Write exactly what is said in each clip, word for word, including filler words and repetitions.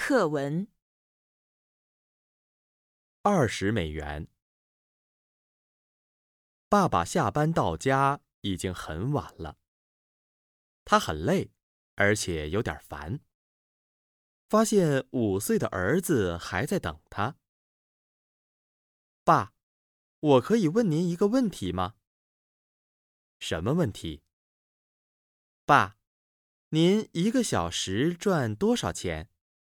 课文二十美元。爸爸下班到家已经很晚了，他很累，而且有点烦。发现五岁的儿子还在等他。爸，我可以问您一个问题吗？什么问题？爸，您一个小时赚多少钱？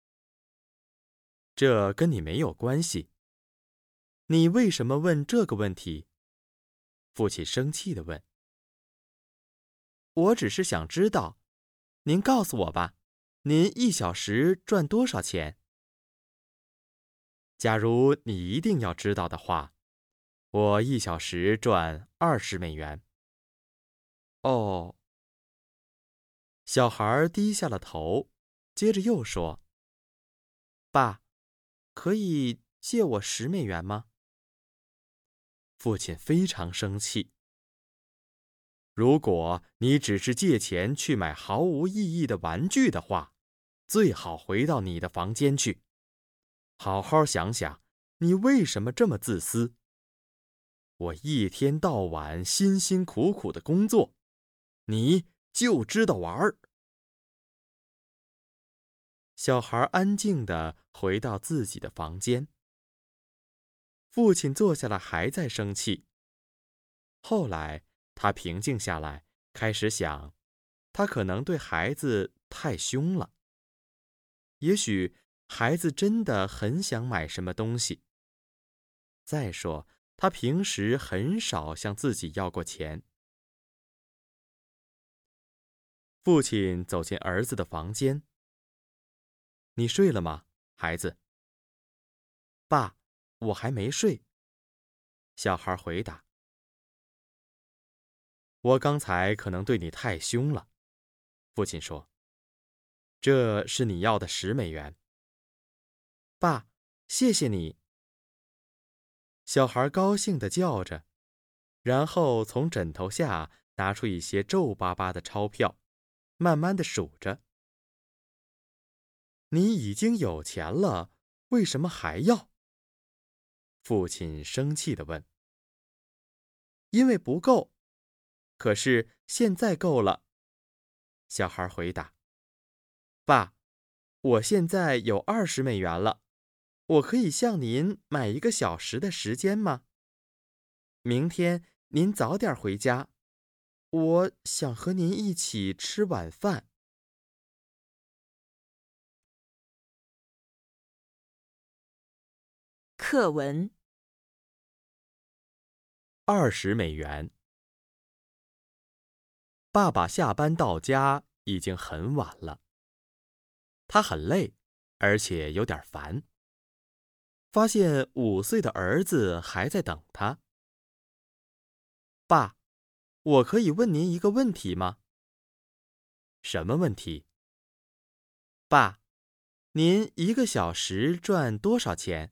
这跟你没有关系。你为什么问这个问题？父亲生气地问。我只是想知道，您告诉我吧，您一小时赚多少钱？假如你一定要知道的话，我一小时赚二十美元。哦。小孩低下了头，接着又说：“爸，可以借我十美元吗？”父亲非常生气。如果你只是借钱去买毫无意义的玩具的话，最好回到你的房间去，好好想想，你为什么这么自私？我一天到晚辛辛苦苦的工作，你就知道玩儿。小孩安静地回到自己的房间。父亲坐下来，还在生气。后来，他平静下来，开始想，他可能对孩子太凶了。也许孩子真的很想买什么东西。再说，他平时很少向自己要过钱。父亲走进儿子的房间。你睡了吗，孩子？爸，我还没睡。小孩回答。我刚才可能对你太凶了，父亲说。这是你要的十美元。爸，谢谢你。小孩高兴地叫着，然后从枕头下拿出一些皱巴巴的钞票，慢慢地数着。你已经有钱了，为什么还要？父亲生气地问。因为不够。可是现在够了。小孩回答。爸，我现在有二十美元了，我可以向您买一个小时的时间吗？明天您早点回家，我想和您一起吃晚饭。 课文二十美元。爸爸下班到家已经很晚了，他很累，而且有点烦。发现五岁的儿子还在等他。爸，我可以问您一个问题吗？什么问题？爸，您一个小时赚多少钱？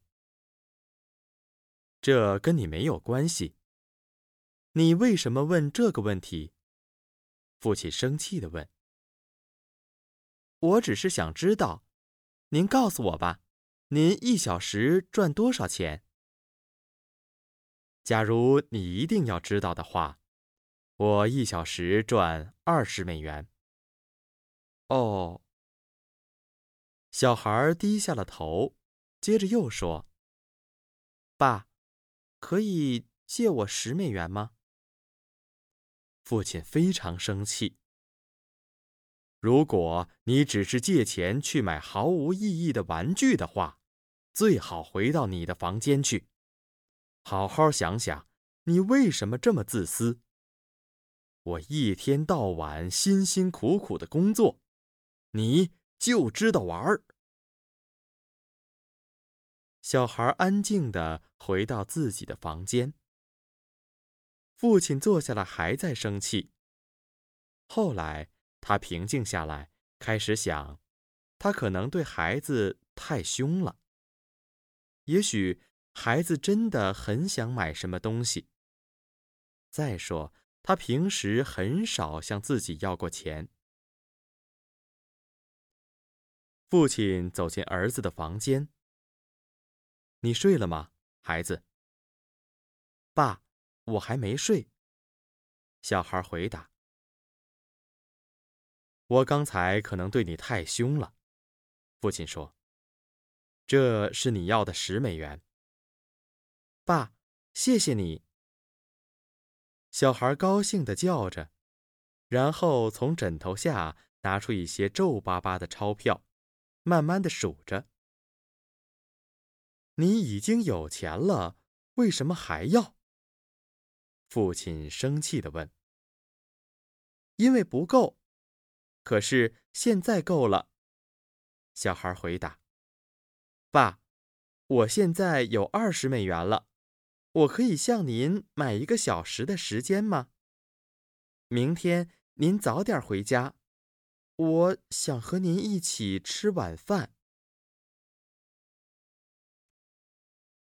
这跟你没有关系。你为什么问这个问题？父亲生气地问。我只是想知道，您告诉我吧，您一小时赚多少钱？假如你一定要知道的话，我一小时赚二十美元。哦。小孩低下了头，接着又说：“爸，可以借我十美元吗？”父亲非常生气。如果你只是借钱去买毫无意义的玩具的话，最好回到你的房间去，好好想想，你为什么这么自私？我一天到晚辛辛苦苦的工作，你就知道玩儿。小孩安静地回到自己的房间。父亲坐下来，还在生气。后来，他平静下来，开始想，他可能对孩子太凶了。也许孩子真的很想买什么东西。再说，他平时很少向自己要过钱。 父亲走进儿子的房间。你睡了吗，孩子？爸，我还没睡。小孩回答。我刚才可能对你太凶了，父亲说。这是你要的十美元。爸，谢谢你。小孩高兴地叫着，然后从枕头下拿出一些皱巴巴的钞票，慢慢地数着。你已经有钱了，为什么还要？父亲生气地问。因为不够，可是现在够了。小孩回答。爸，我现在有二十美元了，我可以向您买一个小时的时间吗？明天您早点回家，我想和您一起吃晚饭。